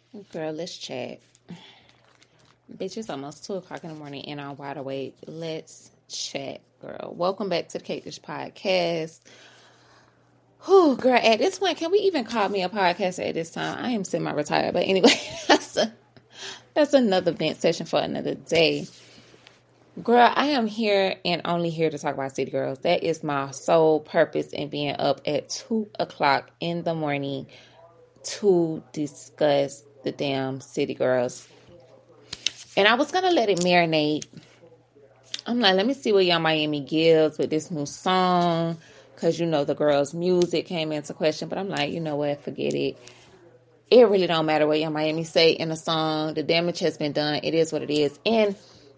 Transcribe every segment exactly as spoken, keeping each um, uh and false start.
Girl, let's chat. Bitch, it's almost two o'clock in the morning and I'm wide awake. Let's chat, girl. Welcome back to the Cake Dish Podcast. Whew, girl, at this point, can we even call me a podcaster at this time? I am semi-retired, but anyway, that's a, that's another vent session for another day. Girl, I am here and only here to talk about City Girls. That is my sole purpose in being up at two o'clock in the morning to discuss the damn City Girls. And I was going to let it marinate. I'm like, let me see what Yung Miami gives with this new song. Because, you know, the girls' music came into question. But I'm like, you know what? Forget it. It really don't matter what Yung Miami say in a song. The damage has been done. It is what it is. And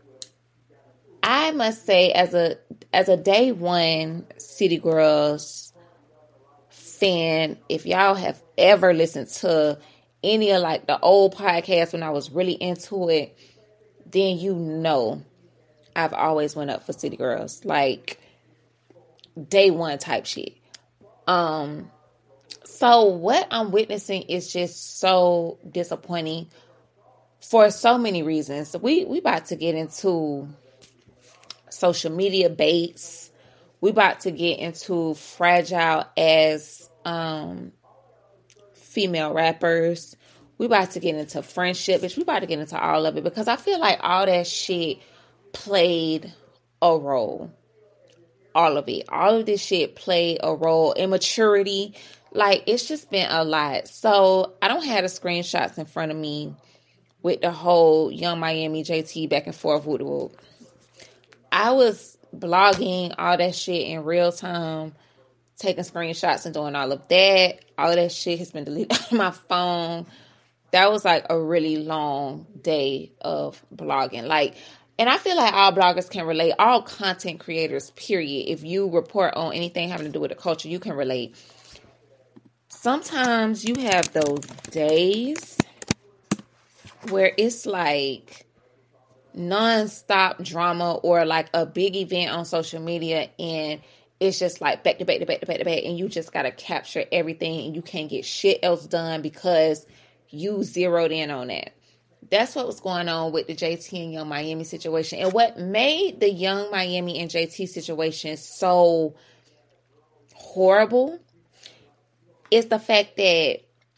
I must say, as a as a day one City Girls fan, if y'all have ever listened to any of like the old podcasts when I was really into it, then you know I've always went up for City Girls. Like day one type shit. Um, so what I'm witnessing is just so disappointing for so many reasons. We we about to get into social media baits. We about to get into fragile as um female rappers. We about to get into friendship, bitch. We about to get into all of it because I feel like all that shit played a role. All of it. All of this shit played a role. Immaturity. Like, it's just been a lot. So, I don't have the screenshots in front of me with the whole Yung Miami J T back and forth with the I was blogging all that shit in real time, taking screenshots and doing all of that. All of that shit has been deleted out of my phone. That was like a really long day of blogging. Like, and I feel like all bloggers can relate, all content creators, period. If you report on anything having to do with the culture, you can relate. Sometimes you have those days where it's like non-stop drama or like a big event on social media and it's just like back to back to back to back to back and you just got to capture everything and you can't get shit else done because you zeroed in on that. That's what was going on with the J T and Yung Miami situation. And what made the Yung Miami and J T situation so horrible is the fact that,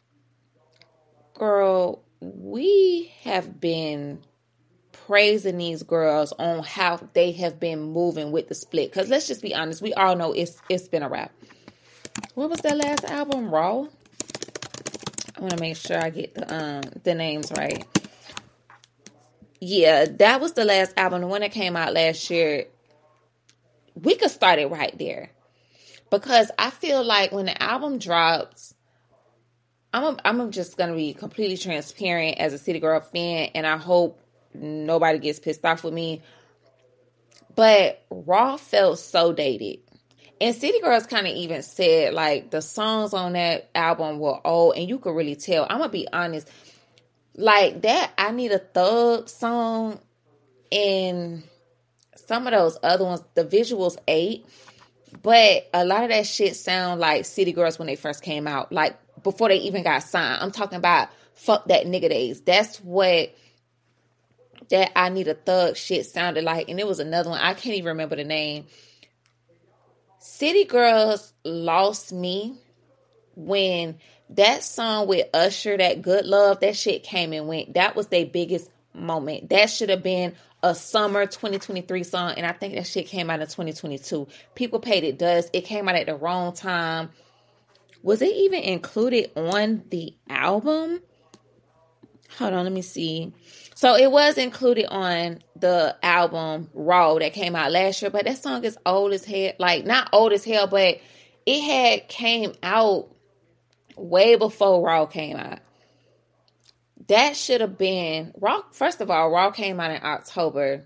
girl, we have been praising these girls on how they have been moving with the split. Because let's just be honest, we all know it's it's been a wrap. What was their last album? Raw? I want to make sure I get the um the names right. Yeah, that was the last album. The one that came out last year. We could start it right there. Because I feel like when the album drops, I'm a, I'm just going to be completely transparent as a City Girl fan. And I hope nobody gets pissed off with me. But Raw felt so dated. And City Girls kind of even said, like, the songs on that album were old. And you could really tell. I'm going to be honest. Like, that I Need a Thug song and some of those other ones, the visuals ate. But a lot of that shit sound like City Girls when they first came out. Like, before they even got signed. I'm talking about fuck that nigga days. That's what that I Need a Thug shit sounded like. And it was another one. I can't even remember the name. City Girls lost me when that song with Usher, that Good Love, that shit came and went. That was their biggest moment. That should have been a summer twenty twenty-three song. And I think that shit came out in twenty twenty-two. People paid it dust. It came out at the wrong time. Was it even included on the album? Hold on, let me see. So it was included on the album Raw that came out last year, but that song is old as hell. Like, not old as hell, but it had came out way before Raw came out. That should have been Raw. First of all, Raw came out in October.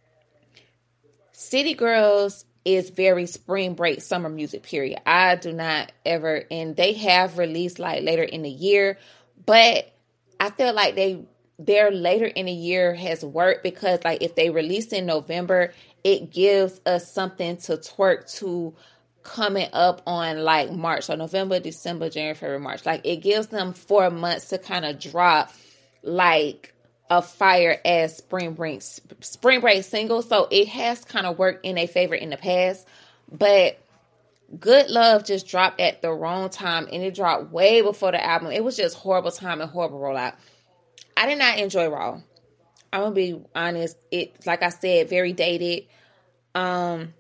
City Girls is very spring break summer music period. I do not ever, and they have released like later in the year, but I feel like they their later in the year has worked because like if they release in November, it gives us something to twerk to coming up on like March. So November, December, January, February, March. Like it gives them four months to kind of drop like a fire as Spring Break Spring Break single, so it has kind of worked in a favor in the past. But Good Love just dropped at the wrong time, and it dropped way before the album. It was just horrible time and horrible rollout. I did not enjoy Raw. I'm gonna be honest. It, like I said, very dated. Um,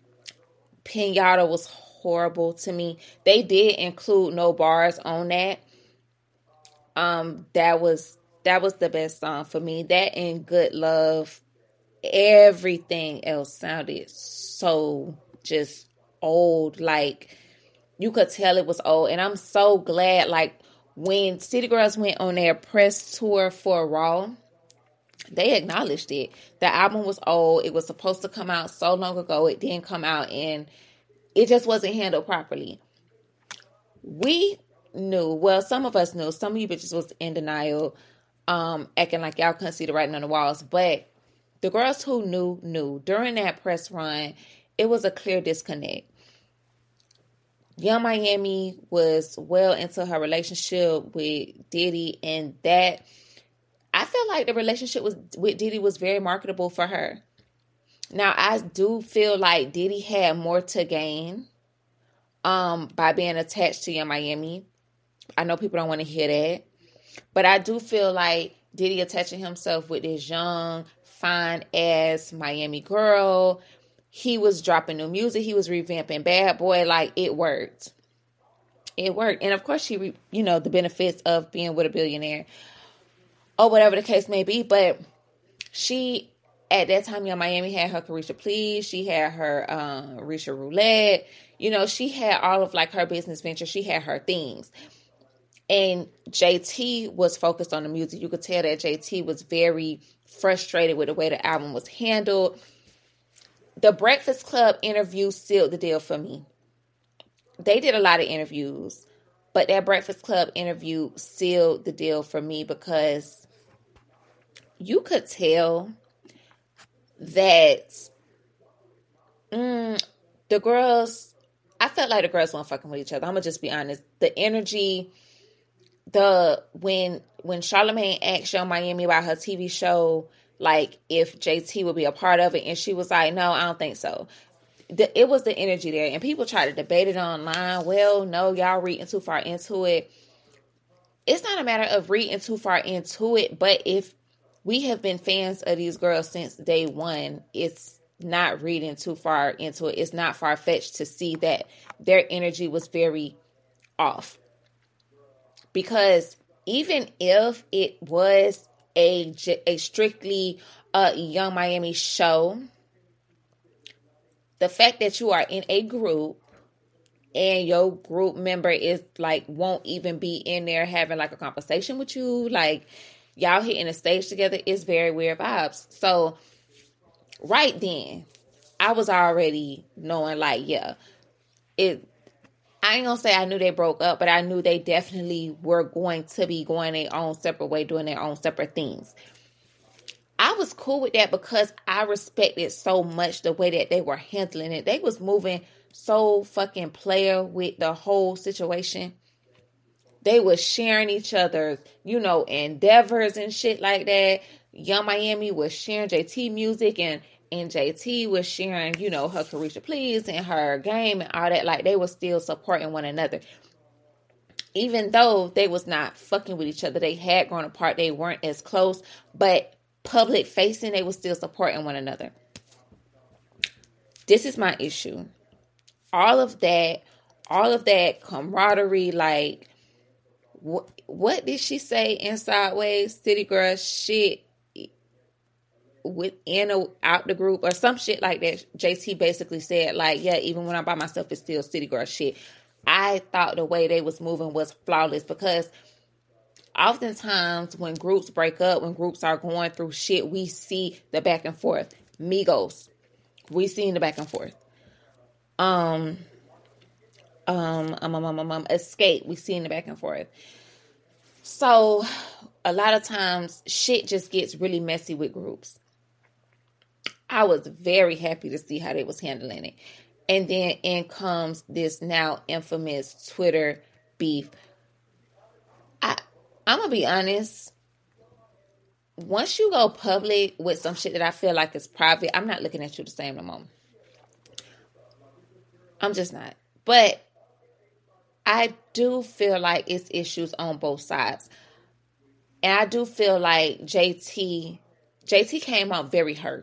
Pinata was horrible to me. They did include No Bars on that. Um, that was that was the best song for me. That and Good Love. Everything else sounded so just old. Like, you could tell it was old. And I'm so glad, like, when City Girls went on their press tour for Raw, they acknowledged it. The album was old. It was supposed to come out so long ago. It didn't come out, and it just wasn't handled properly. We knew, well, some of us knew. Some of you bitches was in denial, um, acting like y'all couldn't see the writing on the walls. But the girls who knew, knew. During that press run, it was a clear disconnect. Young Miami was well into her relationship with Diddy, and that, I feel like the relationship was with Diddy was very marketable for her. Now, I do feel like Diddy had more to gain um, by being attached to Young Miami. I know people don't want to hear that, but I do feel like Diddy attaching himself with this young, fine-ass Miami girl. He was dropping new music. He was revamping Bad Boy. Like, it worked. It worked. And, of course, she, re- you know, the benefits of being with a billionaire, or whatever the case may be. But she, at that time, Young Miami had her Carisha Please. She had her um, Risha Roulette. You know, she had all of, like, her business ventures. She had her things. And J T was focused on the music. You could tell that J T was very frustrated with the way the album was handled. The Breakfast Club interview sealed the deal for me. They did a lot of interviews, but that Breakfast Club interview sealed the deal for me, because you could tell that mm, the girls, I felt like the girls weren't fucking with each other. I'm going to just be honest. The energy, the when when Charlamagne asked Young Miami about her T V show, like, if J T would be a part of it, and she was like, no, I don't think so. The, it was the energy there, and people try to debate it online. Well, no, y'all reading too far into it. It's not a matter of reading too far into it, but if we have been fans of these girls since day one, it's not reading too far into it. It's not far-fetched to see that their energy was very off. Because even if it was a, a strictly uh, Young Miami show, the fact that you are in a group and your group member is like, won't even be in there having like a conversation with you, like y'all hitting the stage together, is very weird vibes. So right then, I was already knowing, like, yeah, it, I ain't gonna say I knew they broke up, but I knew they definitely were going to be going their own separate way, doing their own separate things. I was cool with that because I respected so much the way that they were handling it. They was moving so fucking player with the whole situation. They was sharing each other's, you know, endeavors and shit like that. Young Miami was sharing J T music, and, and J T was sharing, you know, her Carisha Please and her game and all that. Like, they were still supporting one another. Even though they was not fucking with each other, they had grown apart. They weren't as close, but public facing, they were still supporting one another. This is my issue. All of that, all of that camaraderie, like, wh- what did she say in Sideways? City Girl shit within or out the group, or some shit like that. J T basically said, like, yeah, even when I'm by myself, it's still City Girl shit. I thought the way they was moving was flawless, because oftentimes when groups break up, when groups are going through shit, we see the back and forth. Migos, we seen the back and forth. Um, um, um, um, um, um, um, Escape, we seen the back and forth. So a lot of times shit just gets really messy with groups. I was very happy to see how they was handling it. And then in comes this now infamous Twitter beef. I, I'm going to be honest. once you go public with some shit that I feel like is private, I'm not looking at you the same no more. I'm just not. But I do feel like it's issues on both sides. And I do feel like J T, J T came out very hurt.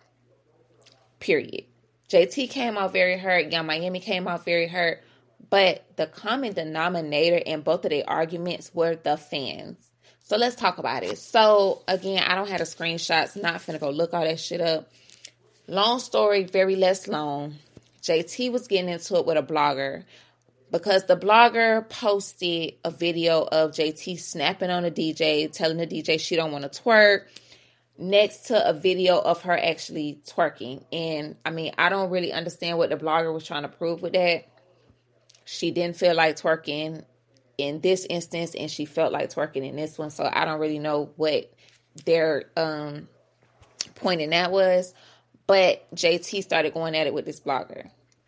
Period. J T came out very hurt. Yung Miami came out very hurt. But the common denominator in both of their arguments were the fans. So let's talk about it. So again, I don't have the screenshots. Not finna go look all that shit up. Long story, very less long. J T was getting into it with a blogger because the blogger posted a video of J T snapping on a D J, telling the D J she don't want to twerk, next to a video of her actually twerking. And I mean, I don't really understand what the blogger was trying to prove with that. She didn't feel like twerking in this instance, and she felt like twerking in this one. So I don't really know what their um, point in that was. But J T started going at it with this blogger.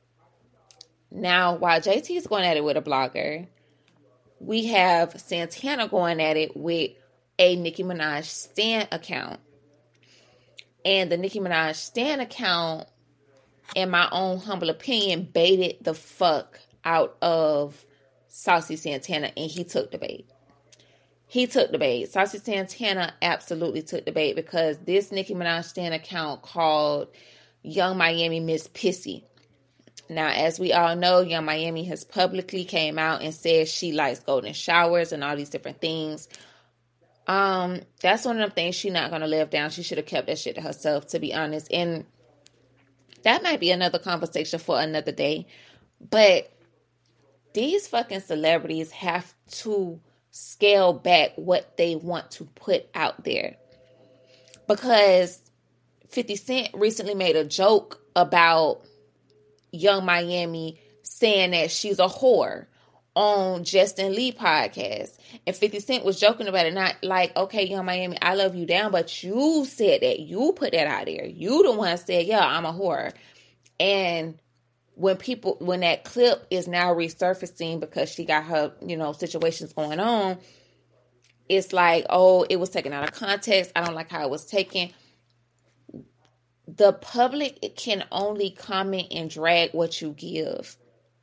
Now, while J T is going at it with a blogger, we have Santana going at it with a Nicki Minaj Stan account. And the Nicki Minaj Stan account, in my own humble opinion, baited the fuck out of Saucy Santana, and he took the bait. He took the bait. Saucy Santana absolutely took the bait because this Nicki Minaj Stan account called Yung Miami Miss Pissy. Now, as we all know, Yung Miami has publicly came out and said she likes golden showers and all these different things. Um, that's one of them things she's not going to live down. She should have kept that shit to herself, to be honest. And that might be another conversation for another day. But these fucking celebrities have to scale back what they want to put out there. Because fifty Cent recently made a joke about Yung Miami saying that she's a whore on Justin Lee podcast. And fifty Cent was joking about it, not like, okay, Yung Miami, I love you down, but you said that. You put that out there. You the one said, yeah, I'm a whore. And when people, when that clip is now resurfacing because she got her, you know, situations going on, it's like, oh, it was taken out of context. I don't like how it was taken. The public can only comment and drag what you give.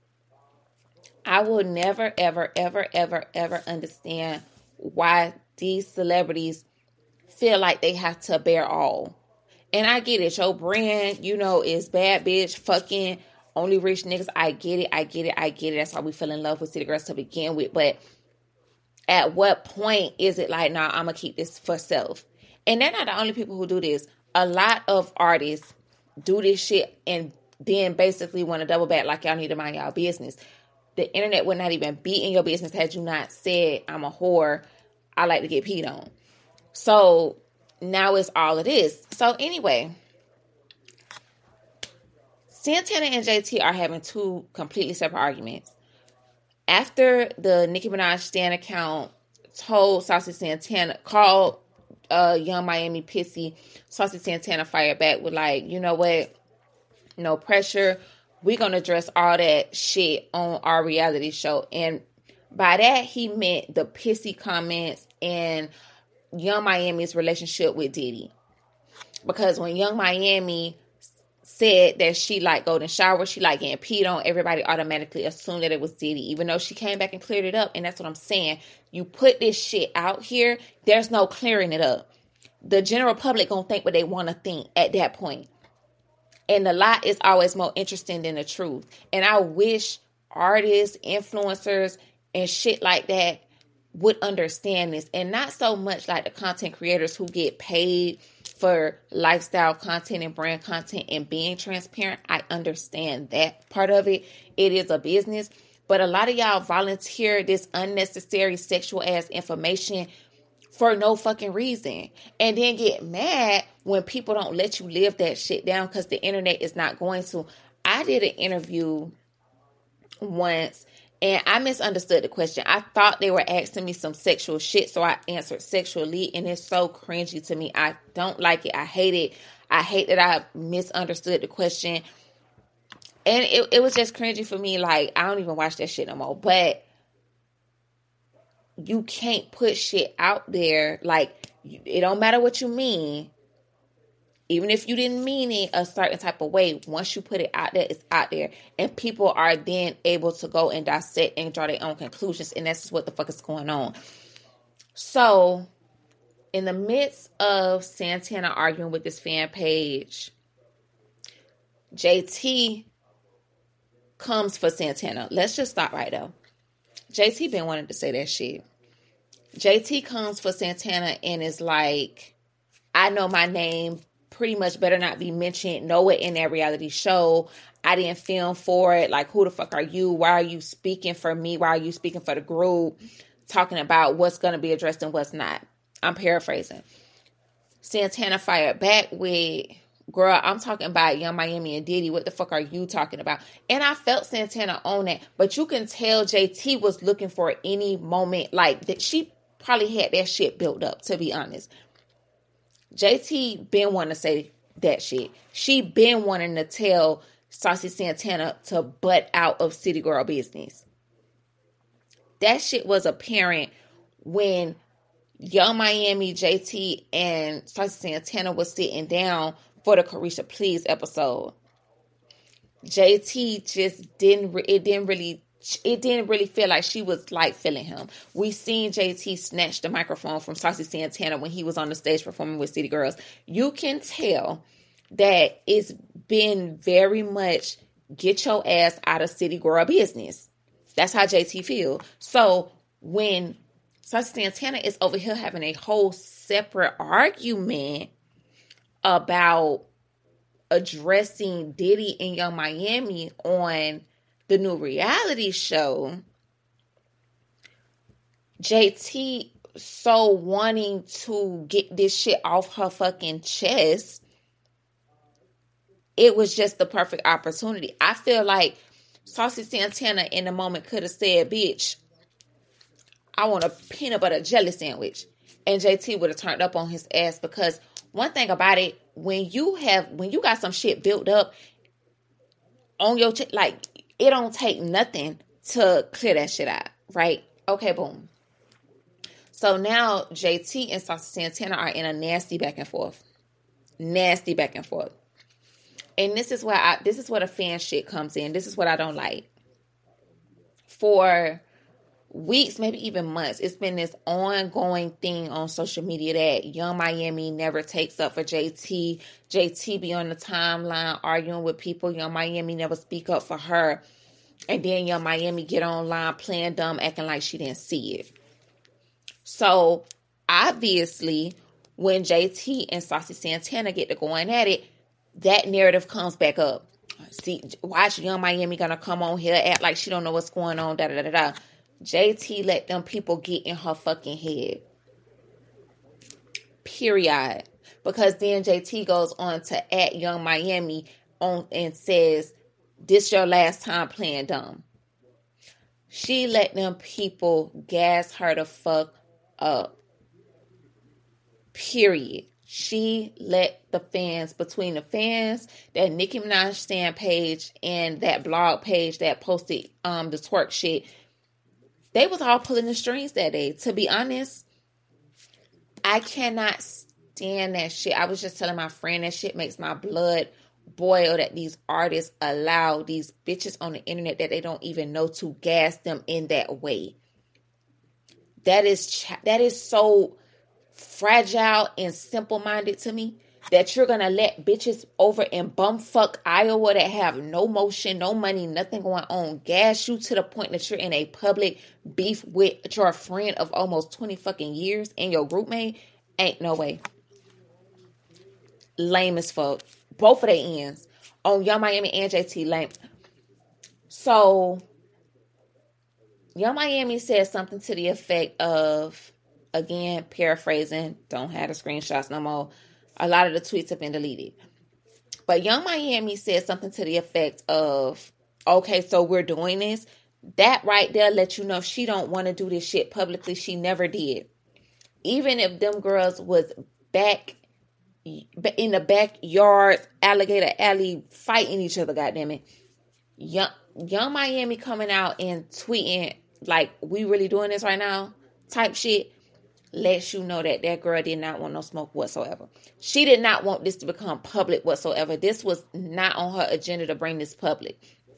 I will never, ever, ever, ever, ever understand why these celebrities feel like they have to bear all. And I get it. Your brand, you know, is bad bitch, fucking only rich niggas. I get it. I get it. I get it. That's why we fell in love with City Girls to begin with. But at what point is it like, nah, I'm going to keep this for self? And they're not the only people who do this. A lot of artists do this shit and then basically want to double back like y'all need to mind y'all business. The internet would not even be in your business had you not said, I'm a whore. I like to get peed on. So now it's all it is. So anyway, Santana and J T are having two completely separate arguments. After the Nicki Minaj Stan account told Saucy Santana, called uh, Yung Miami Pissy, Saucy Santana fired back with like, you know what? No pressure. We're going to address all that shit on our reality show. And by that, he meant the pissy comments and Yung Miami's relationship with Diddy. Because when Yung Miami said that she liked golden showers, she liked getting peed on, everybody automatically assumed that it was Diddy, even though she came back and cleared it up. And that's what I'm saying. You put this shit out here, there's no clearing it up. The general public gonna think what they want to think at that point. And the lie is always more interesting than the truth. And I wish artists, influencers, and shit like that would understand this. And not so much like the content creators who get paid for lifestyle content and brand content and being transparent. I understand that part of it. It is a business. But a lot of y'all volunteer this unnecessary sexual ass information for no fucking reason. And then get mad when people don't let you live that shit down because the internet is not going to. I did an interview once and I misunderstood the question. I thought they were asking me some sexual shit, so I answered sexually, and it's so cringy to me. I don't like it. I hate it. I hate that I misunderstood the question. And it, it was just cringy for me. Like, I don't even watch that shit no more. But you can't put shit out there. Like, it don't matter what you mean. Even if you didn't mean it a certain type of way, once you put it out there, it's out there. And people are then able to go and dissect and draw their own conclusions. And that's just what the fuck is going on. So, in the midst of Santana arguing with this fan page, J T comes for Santana. Let's just stop right there. J T been wanting to say that shit. J T comes for Santana and is like, I know my name pretty much better not be mentioned nowhere in that reality show. I didn't film for it. Like, who the fuck are you? Why are you speaking for me? Why are you speaking for the group? Talking about what's going to be addressed and what's not. I'm paraphrasing. Santana fired back with, girl, I'm talking about Young Miami and Diddy. What the fuck are you talking about? And I felt Santana on that. But you can tell J T was looking for any moment. Like, that she probably had that shit built up, to be honest. J T been wanting to say that shit. She been wanting to tell Saucy Santana to butt out of City Girl business. That shit was apparent when Young Miami, J T, and Saucy Santana was sitting down for the Carisha Please episode. J T just didn't, it didn't really, it didn't really feel like she was like feeling him. We seen J T snatch the microphone from Saucy Santana when he was on the stage performing with City Girls. You can tell that it's been very much get your ass out of City Girl business. That's how J T feel. So when Saucy Santana is over here having a whole separate argument about addressing Diddy and Young Miami on the new reality show, J T so wanting to get this shit off her fucking chest, it was just the perfect opportunity. I feel like Saucy Santana in the moment could have said, bitch, I want a peanut butter jelly sandwich. And J T would have turned up on his ass, because one thing about it, when you have, when you got some shit built up on your, ch- like, it don't take nothing to clear that shit out, right? Okay, boom. So now J T and Saucy Santana are in a nasty back and forth. Nasty back and forth. And this is where I, this is where the fan shit comes in. This is what I don't like. For weeks, maybe even months, it's been this ongoing thing on social media that Young Miami never takes up for J T. J T be on the timeline arguing with people. Young Miami never speak up for her. And then Young Miami get online playing dumb, acting like she didn't see it. So, obviously, when J T and Saucy Santana get to going at it, that narrative comes back up. See, watch Young Miami gonna come on here, act like she don't know what's going on, da da da da. J T let them people get in her fucking head. Period. Because then J T goes on to at Young Miami on and says, this your last time playing dumb. She let them people gas her the fuck up. Period. She let the fans, between the fans, that Nicki Minaj stand page and that blog page that posted um the twerk shit, they was all pulling the strings that day. To be honest, I cannot stand that shit. I was just telling my friend that shit makes my blood boil that these artists allow these bitches on the internet that they don't even know to gas them in that way. That is ch- that is so fragile and simple-minded to me, that you're gonna let bitches over in bumfuck Iowa that have no motion, no money, nothing going on, gas you to the point that you're in a public beef with your friend of almost twenty fucking years and your group mate. Ain't no way. Lame as fuck. Both of their ends. On Young Miami and J T, lame. So, Young Miami said something to the effect of, again, paraphrasing, don't have the screenshots no more. A lot of the tweets have been deleted. But Young Miami said something to the effect of, okay, so we're doing this. That right there let you know if she don't want to do this shit publicly, she never did. Even if them girls was back in the backyard, alligator alley, fighting each other, goddammit. Young, Young Miami coming out and tweeting, like, we really doing this right now? type shit lets you know that that girl did not want no smoke whatsoever. She did not want this to become public whatsoever. This was not on her agenda to bring this public.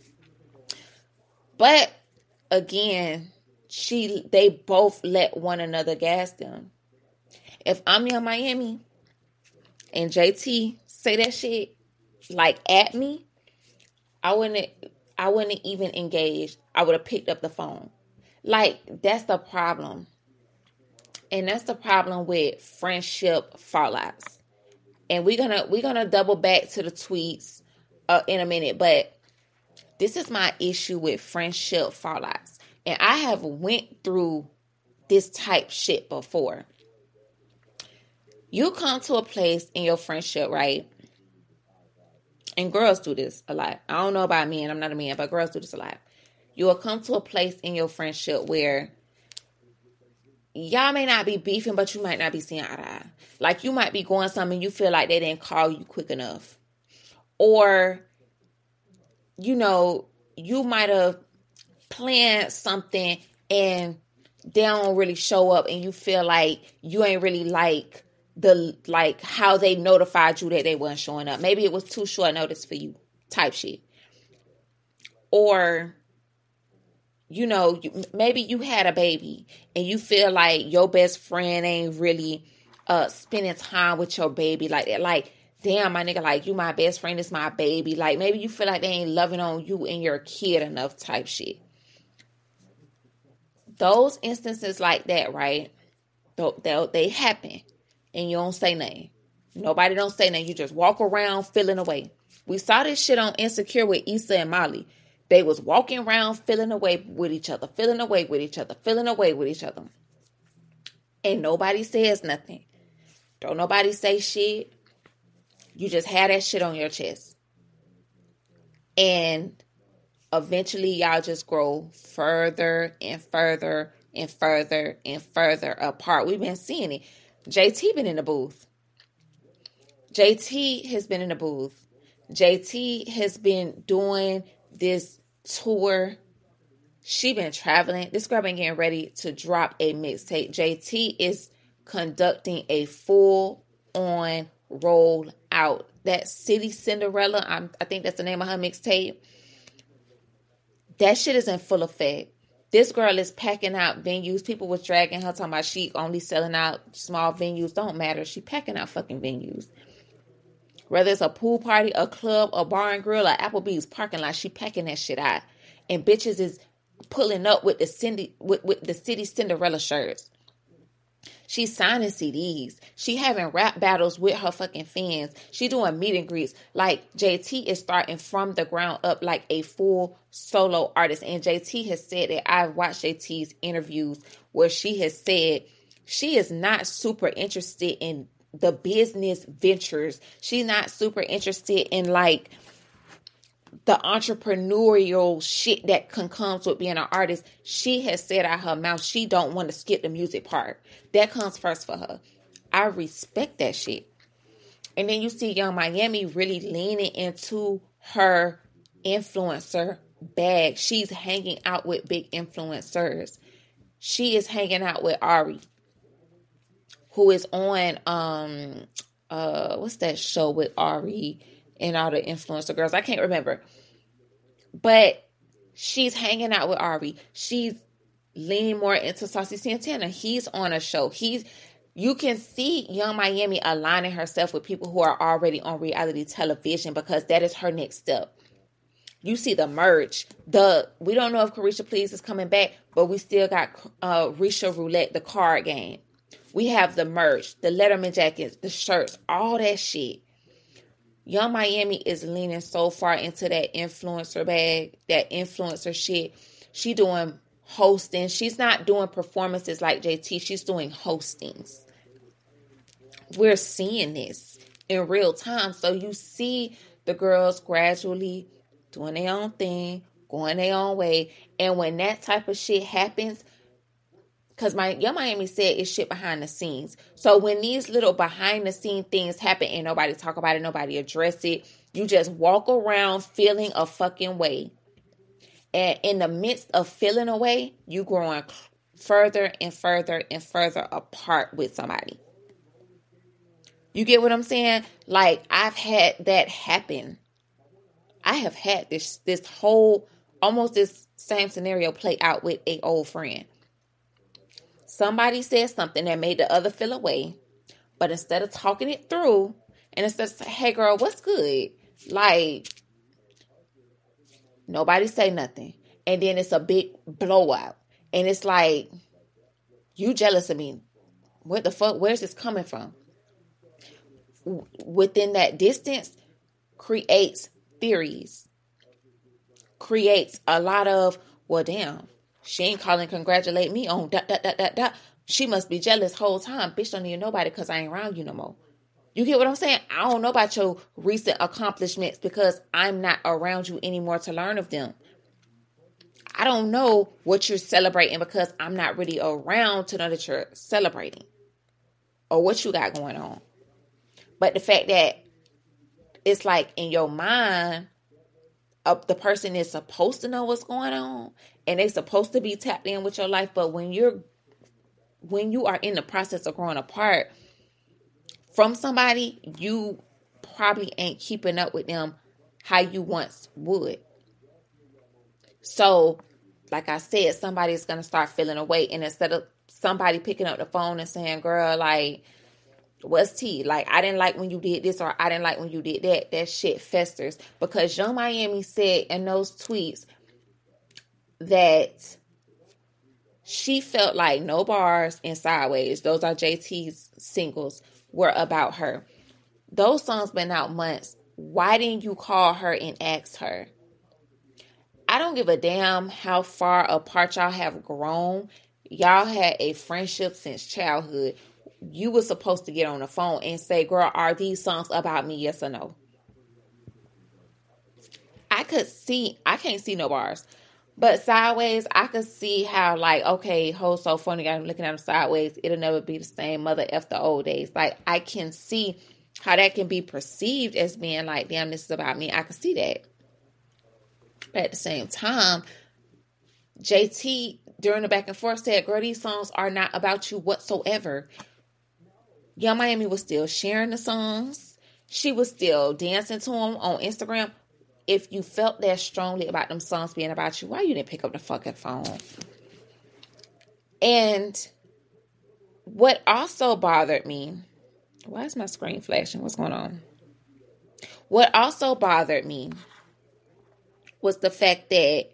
But again, she they both let one another gas them. If I'm Yung Miami and J T say that shit like at me, I wouldn't I wouldn't even engage. I would have picked up the phone. Like, that's the problem. And that's the problem with friendship fallouts. And we're gonna we're gonna double back to the tweets uh, in a minute, but this is my issue with friendship fallouts. And I have went through this type shit before. You come to a place in your friendship, right? And girls do this a lot. I don't know about men. I'm not a man, but girls do this a lot. You will come to a place in your friendship where y'all may not be beefing, but you might not be seeing eye to eye. Like, you might be going something, you feel like they didn't call you quick enough. Or, you know, you might have planned something and they don't really show up, and you feel like you ain't really like the like how they notified you that they weren't showing up. Maybe it was too short notice for you, type shit. Or, you know, you, maybe you had a baby and you feel like your best friend ain't really uh spending time with your baby like that. Like, damn, my nigga, like, you my best friend, is my baby. Like, maybe you feel like they ain't loving on you and your kid enough, type shit. Those instances like that, right? They, they happen. And you don't say nothing. Nobody don't say nothing. You just walk around feeling away. We saw this shit on Insecure with Issa and Molly. They was walking around feeling away with each other, feeling away with each other, feeling away with each other. And nobody says nothing. Don't nobody say shit. You just have that shit on your chest. And eventually y'all just grow further and further and further and further apart. We've been seeing it. J T been in the booth. J T has been in the booth. J T has been doing this tour. She been traveling. This girl been getting ready to drop a mixtape. J T is conducting a full-on roll out. That City Cinderella, I'm, I think that's the name of her mixtape. That shit is in full effect. This girl is packing out venues. People was dragging her, talking about she only selling out small venues. Don't matter. She packing out fucking venues. Whether it's a pool party, a club, a bar and grill, or Applebee's parking lot, she packing that shit out. And bitches is pulling up with the Cindy, with, with the City Cinderella shirts. She's signing C Ds. She having rap battles with her fucking fans. She doing meet and greets. Like, J T is starting from the ground up like a full solo artist. And J T has said that, I've watched J T's interviews where she has said she is not super interested in the business ventures. She's not super interested in like the entrepreneurial shit that can comes with being an artist. She has said out her mouth she don't want to skip the music part. That comes first for her. I respect that shit. And then you see Yung Miami really leaning into her influencer bag. She's hanging out with big influencers. She is hanging out with Ari, who is on um uh what's that show with Ari and all the influencer girls? I can't remember. But she's hanging out with Ari. She's leaning more into Saucy Santana. He's on a show. He's you can see Yung Miami aligning herself with people who are already on reality television because that is her next step. You see the merch. The we don't know if Carisha Please is coming back, but we still got uh, Risha Roulette, the card game. We have the merch, the Letterman jackets, the shirts, all that shit. Yung Miami is leaning so far into that influencer bag, that influencer shit. She doing hosting. She's not doing performances like J T. She's doing hostings. We're seeing this in real time. So you see the girls gradually doing their own thing, going their own way. And when that type of shit happens, because my Yung Miami said it's shit behind the scenes. So when these little behind the scene things happen and nobody talk about it, nobody address it, you just walk around feeling a fucking way. And in the midst of feeling a way, you growing further and further and further apart with somebody. You get what I'm saying? Like, I've had that happen. I have had this this whole, almost this same scenario play out with a old friend. Somebody said something that made the other feel away, but instead of talking it through, and instead of saying, hey girl, what's good? Like, nobody say nothing. And then it's a big blowout. And it's like, you jealous of me. What the fuck? Where's this coming from? Within that distance creates theories, creates a lot of, well, damn, she ain't calling congratulate me on dot, dot, dot, dot, dot. She must be jealous whole time. Bitch, don't need nobody because I ain't around you no more. You get what I'm saying? I don't know about your recent accomplishments because I'm not around you anymore to learn of them. I don't know what you're celebrating because I'm not really around to know that you're celebrating or what you got going on. But the fact that it's like in your mind, uh, the person is supposed to know what's going on and they're supposed to be tapped in with your life. But when you're, when you are in the process of growing apart from somebody, you probably ain't keeping up with them how you once would. So, like I said, somebody's going to start feeling away. And instead of somebody picking up the phone and saying, girl, like, what's tea? Like, I didn't like when you did this or I didn't like when you did that. That shit festers. Because Yung Miami said in those tweets that she felt like No Bars and Sideways, those are J T's singles, were about her. Those songs been out months. Why didn't you call her and ask her? I don't give a damn how far apart y'all have grown. Y'all had a friendship since childhood. You were supposed to get on the phone and say, girl, are these songs about me? Yes or no? I could see, I can't see No Bars. But Sideways, I could see how, like, okay, ho, so funny, I'm looking at him sideways. It'll never be the same, mother F the old days. Like, I can see how that can be perceived as being like, damn, this is about me. I can see that. But at the same time, J T, during the back and forth, said, girl, these songs are not about you whatsoever. Yung Miami was still sharing the songs. She was still dancing to them on Instagram. If you felt that strongly about them songs being about you, why you didn't pick up the fucking phone? And what also bothered me, why is my screen flashing? What's going on? What also bothered me was the fact that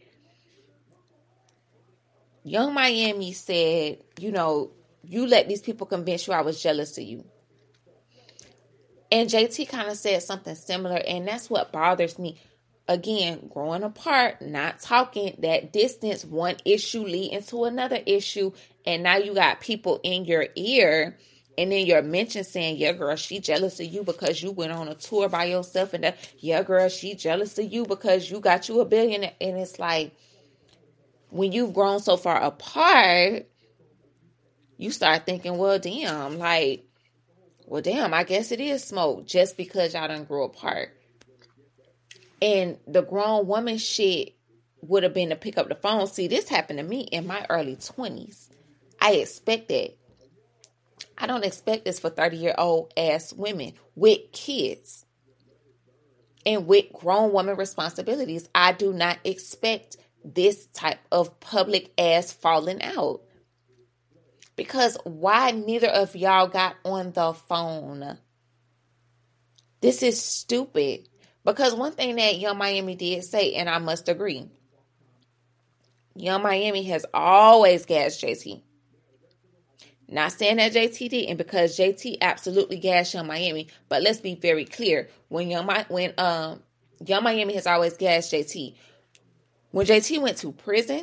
Yung Miami said, you know, you let these people convince you I was jealous of you. And J T kind of said something similar, and that's what bothers me. Again, growing apart, not talking, that distance, one issue lead into another issue, and now you got people in your ear, and then you're mentioned saying, yeah, girl, she jealous of you because you went on a tour by yourself, and that, yeah, girl, she jealous of you because you got you a billion, and it's like, when you've grown so far apart, you start thinking, well, damn, like, well, damn, I guess it is smoke just because y'all done grew apart. And the grown woman shit would have been to pick up the phone. See, this happened to me in my early twenties. I expect that. I don't expect this for thirty-year-old ass women with kids and with grown woman responsibilities. I do not expect this type of public ass falling out. Because why neither of y'all got on the phone? This is stupid. Because one thing that Yung Miami did say, and I must agree, Yung Miami has always gassed J T. Not saying that J T didn't, because J T absolutely gassed Yung Miami. But let's be very clear. When Yung, when, um, Yung Miami has always gassed J T. When J T went to prison,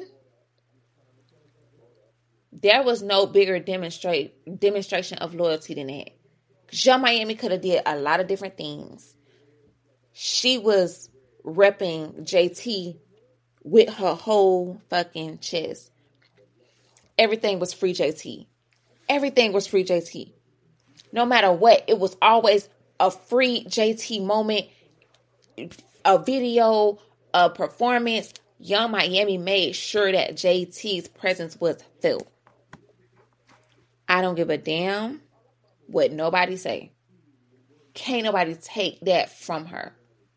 there was no bigger demonstrate demonstration of loyalty than that. Yung Miami could have did a lot of different things. She was repping J T with her whole fucking chest. Everything was free J T. Everything was free J T. No matter what, it was always a free J T moment, a video, a performance. Yung Miami made sure that J T's presence was felt. I don't give a damn what nobody say. Can't nobody take that from her.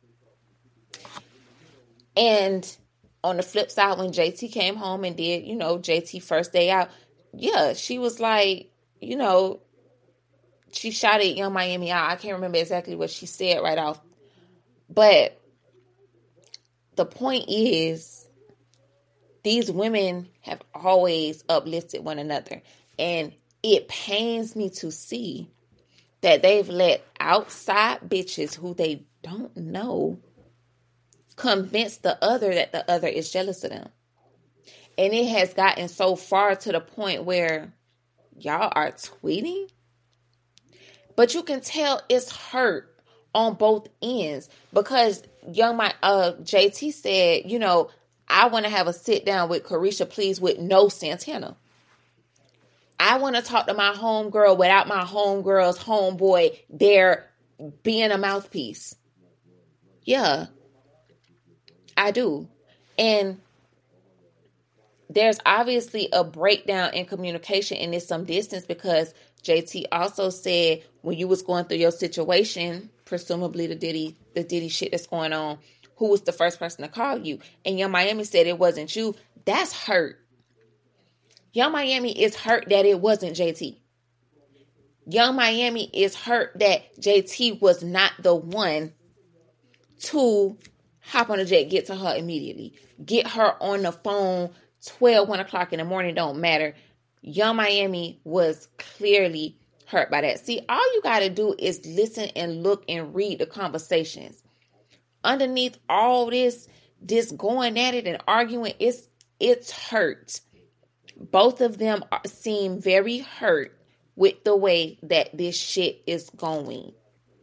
And on the flip side, when J T came home and did, you know, J T first day out, yeah, she was like, you know, she shot at Young Miami out. I can't remember exactly what she said right off. But the point is, these women have always uplifted one another. And it pains me to see that they've let outside bitches who they don't know convince the other that the other is jealous of them. And it has gotten so far to the point where y'all are tweeting, but you can tell it's hurt on both ends, because young my uh J T said, you know, I want to have a sit down with Caresha, please, with no Santana. I want to talk to my homegirl without my homegirl's homeboy there being a mouthpiece. Yeah, I do. And there's obviously a breakdown in communication, and there's some distance, because J T also said when you was going through your situation, presumably the Diddy, the Diddy shit that's going on, who was the first person to call you? And Young Miami said it wasn't you. That's hurt. Young Miami is hurt that it wasn't J T. Young Miami is hurt that J T was not the one to hop on a jet, get to her immediately. Get her on the phone twelve, one o'clock in the morning, don't matter. Young Miami was clearly hurt by that. See, all you got to do is listen and look and read the conversations. Underneath all this, this going at it and arguing, it's, it's hurt. Both of them are, seem very hurt with the way that this shit is going.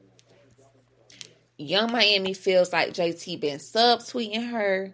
Young Miami feels like J T been subtweeting her.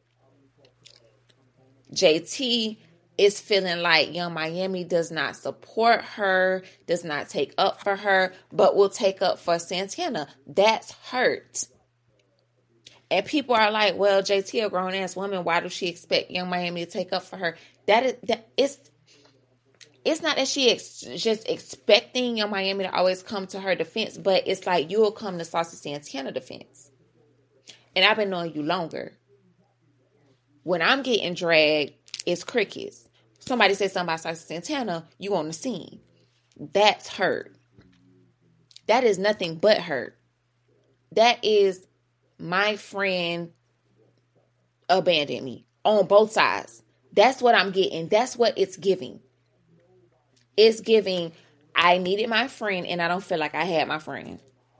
J T is feeling like Young Miami does not support her, does not take up for her, but will take up for Santana. That's hurt. And people are like, well, J T, a grown-ass woman, why does she expect Young Miami to take up for her? That is, that it's, it's not that she ex- just expecting Young Miami to always come to her defense, but it's like you'll come to Saucy Santana defense. And I've been knowing you longer. When I'm getting dragged, it's crickets. Somebody says something about Saucy Santana, you on the scene. That's hurt. That is nothing but hurt. That is my friend abandoned me on both sides. That's what I'm getting. That's what it's giving. It's giving, I needed my friend and I don't feel like I had my friend.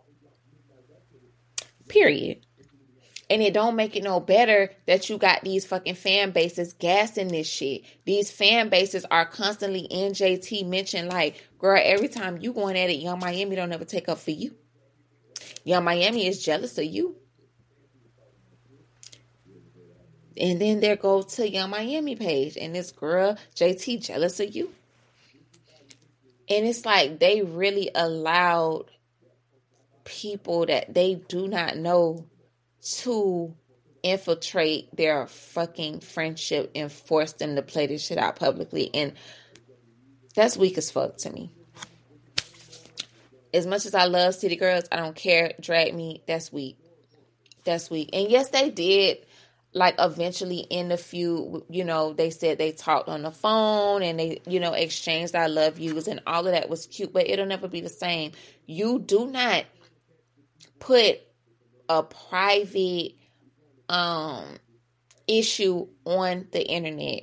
Period. And it don't make it no better that you got these fucking fan bases gassing this shit. These fan bases are constantly in J T mention like, girl, every time you going at it, Young Miami don't ever take up for you. Young Miami is jealous of you. And then there go to Young Miami page and this girl, J T, jealous of you. And it's like they really allowed people that they do not know to infiltrate their fucking friendship and force them to play this shit out publicly. And that's weak as fuck to me. As much as I love City Girls, I don't care. Drag me. That's weak. That's weak. And yes, they did, like, eventually end the feud. You know, they said they talked on the phone and they, you know, exchanged I love yous and all of that was cute, but it'll never be the same. You do not put a private um issue on the internet.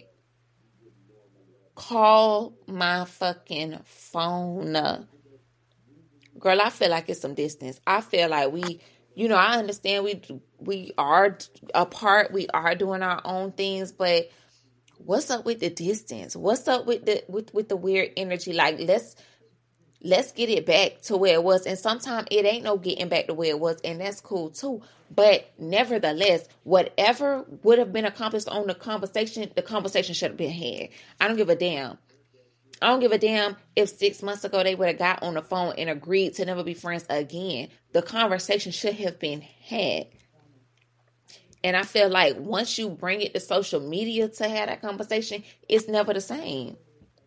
Call my fucking phone. Girl, I feel like it's some distance. I feel like we, you know, I understand we we are apart. We are doing our own things, but what's up with the distance? What's up with the with, with the weird energy? Like, let's let's get it back to where it was. And sometimes it ain't no getting back to where it was, and that's cool too. But nevertheless, whatever would have been accomplished on the conversation, the conversation should have been had. I don't give a damn. I don't give a damn if six months ago they would have got on the phone and agreed to never be friends again. The conversation should have been had. And I feel like once you bring it to social media to have that conversation, it's never the same.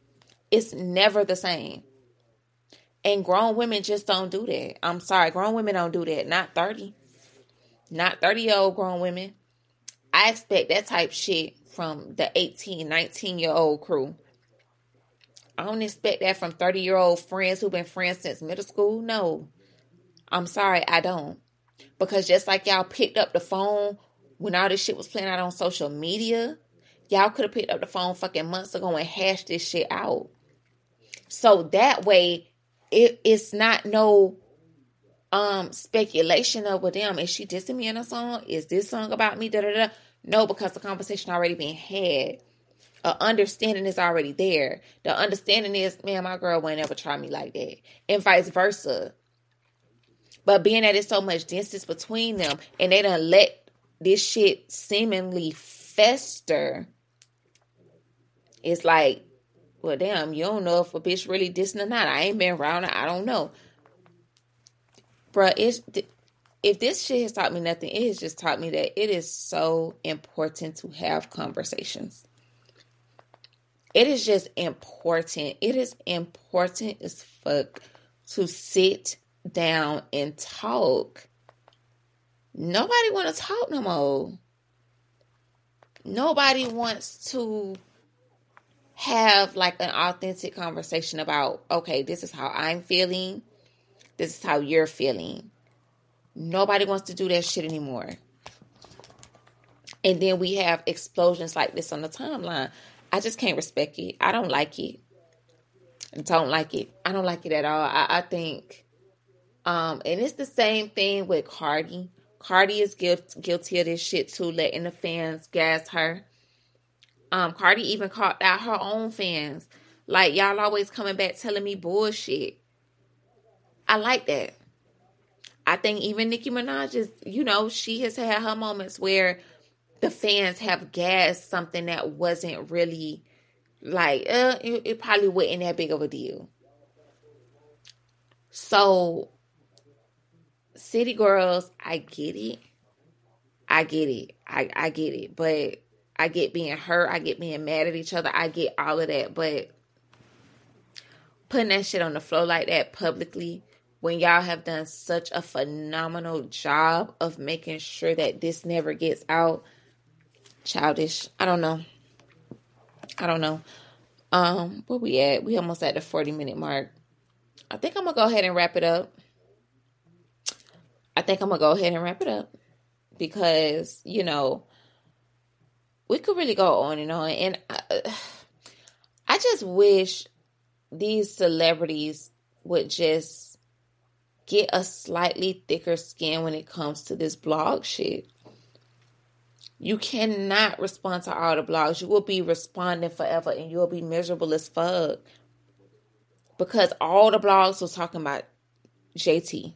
It's never the same. And grown women just don't do that. I'm sorry, grown women don't do that. Not thirty. Not thirty-year-old grown women. I expect that type shit from the eighteen, nineteen-year-old crew. I don't expect that from thirty-year-old friends who've been friends since middle school. No. I'm sorry, I don't. Because just like y'all picked up the phone when all this shit was playing out on social media, y'all could have picked up the phone fucking months ago and hashed this shit out. So that way, it, it's not no um speculation of, well, damn, is she dissing me in a song? Is this song about me? Da da da. No, because the conversation already been had. A understanding is already there. The understanding is, man, my girl won't ever try me like that. And vice versa. But being that there's so much distance between them, and they done let this shit seemingly fester, it's like, well, damn, you don't know if a bitch really dissing or not. I ain't been around her. I don't know. Bruh, it's, if this shit has taught me nothing, it has just taught me that it is so important to have conversations. It is just important. It is important as fuck to sit down and talk. Nobody want to talk no more. Nobody wants to have like an authentic conversation about, okay, this is how I'm feeling. This is how you're feeling. Nobody wants to do that shit anymore. And then we have explosions like this on the timeline. I just can't respect it. I don't like it. I don't like it. I don't like it at all. I, I think, um, and it's the same thing with Cardi. Cardi is guilt, guilty of this shit too, letting the fans gas her. Um, Cardi even called out her own fans. Like, y'all always coming back telling me bullshit. I like that. I think even Nicki Minaj is, you know, she has had her moments where the fans have gassed something that wasn't really, like, uh, it, it probably wasn't that big of a deal. So, City Girls, I get it. I get it. I, I get it. But I get being hurt. I get being mad at each other. I get all of that. But putting that shit on the floor like that publicly, when y'all have done such a phenomenal job of making sure that this never gets out, childish. I don't know. I don't know. Um, where we at? We almost at the forty minute mark. I think I'm gonna go ahead and wrap it up. I think I'm gonna go ahead and wrap it up because, you know, we could really go on and on. And I, I just wish these celebrities would just get a slightly thicker skin when it comes to this blog shit. You cannot respond to all the blogs. You will be responding forever and you'll be miserable as fuck. Because all the blogs was talking about J T.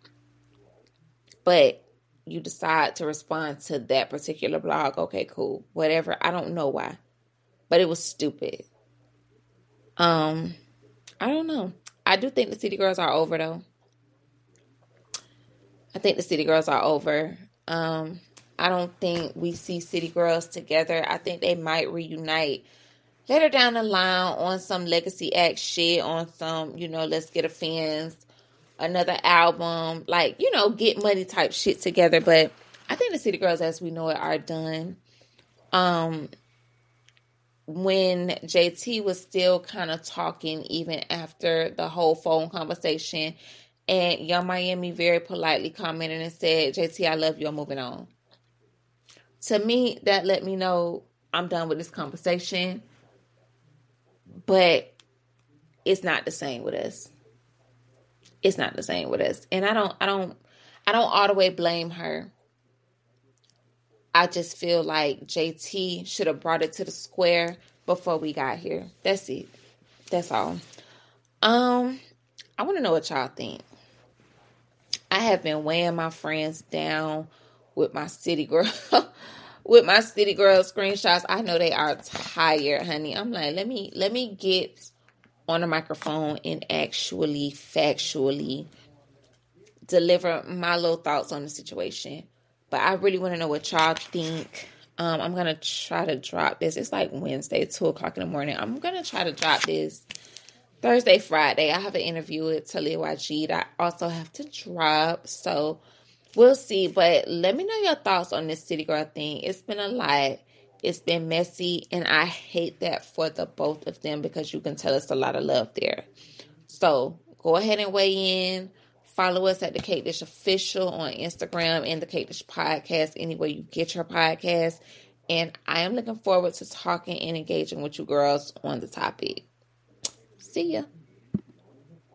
But you decide to respond to that particular blog. Okay, cool. Whatever. I don't know why. But it was stupid. Um, I don't know. I do think the City Girls are over though. I think the City Girls are over. Um, I don't think we see City Girls together. I think they might reunite later down the line on some Legacy Act shit, on some, you know, Let's Get a Fans, another album, like, you know, Get Money type shit together. But I think the City Girls as we know it are done. Um, when J T was still kind of talking even after the whole phone conversation, and Young Miami very politely commented and said, J T, I love you, I'm moving on. To me, that let me know I'm done with this conversation. But it's not the same with us. It's not the same with us. And I don't, I don't, I don't all the way blame her. I just feel like J T should have brought it to the square before we got here. That's it. That's all. Um, I want to know what y'all think. I have been weighing my friends down with my City Girl, with my City Girl screenshots. I know they are tired, honey. I'm like, let me, let me get on the microphone and actually, factually deliver my little thoughts on the situation. But I really want to know what y'all think. Um, I'm going to try to drop this. It's like Wednesday, two o'clock in the morning. I'm going to try to drop this Thursday, Friday. I have an interview with Talia Wajid. I also have to drop. So we'll see. But let me know your thoughts on this City Girl thing. It's been a lot. It's been messy. And I hate that for the both of them because you can tell it's a lot of love there. So go ahead and weigh in. Follow us at The Cake Dish Official on Instagram and The Cake Dish Podcast, anywhere you get your podcast. And I am looking forward to talking and engaging with you girls on the topic. See ya.